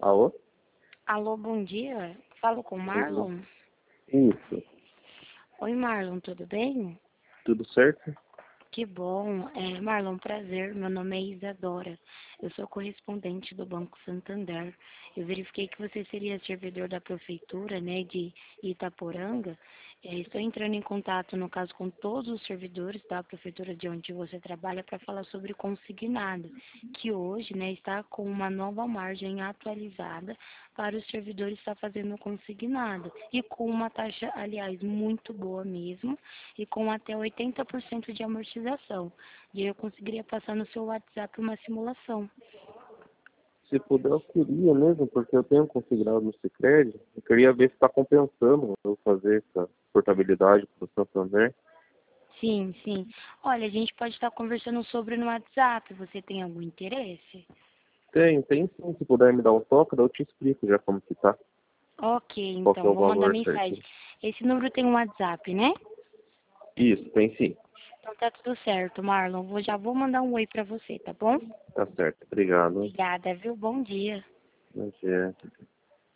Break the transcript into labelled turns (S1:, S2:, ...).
S1: Alô?
S2: Alô, bom dia. Falo com o Marlon?
S1: Isso.
S2: Oi, Marlon, tudo bem?
S1: Tudo certo?
S2: Que bom. Marlon, prazer. Meu nome é Isadora. Eu sou correspondente do Banco Santander. Eu verifiquei que você seria servidor da prefeitura, né, de Itaporanga. Estou entrando em contato, no caso, com todos os servidores da prefeitura de onde você trabalha para falar sobre o consignado, que hoje, né, está com uma nova margem atualizada para os servidores estar fazendo o consignado e com uma taxa, aliás, muito boa mesmo e com até 80% de amortização. E aí eu conseguiria passar no seu WhatsApp uma simulação.
S1: Se puder, eu queria mesmo, porque eu tenho consignado no Sicredi. Eu queria ver se está compensando eu fazer essa portabilidade para o Santander.
S2: Sim, sim. Olha, a gente pode estar conversando sobre no WhatsApp. Você tem algum interesse?
S1: Tem sim. Se puder me dar um toque, daí eu te explico já como que tá.
S2: Ok,
S1: Qual que é
S2: então,
S1: o
S2: vou mandar
S1: valor
S2: mensagem.
S1: certinho.
S2: Esse número tem um WhatsApp, né?
S1: Isso, tem sim.
S2: Então tá tudo certo, Marlon. Já vou mandar um oi pra você, tá bom?
S1: Tá certo. Obrigado.
S2: Obrigada, viu? Bom dia.
S1: Bom dia.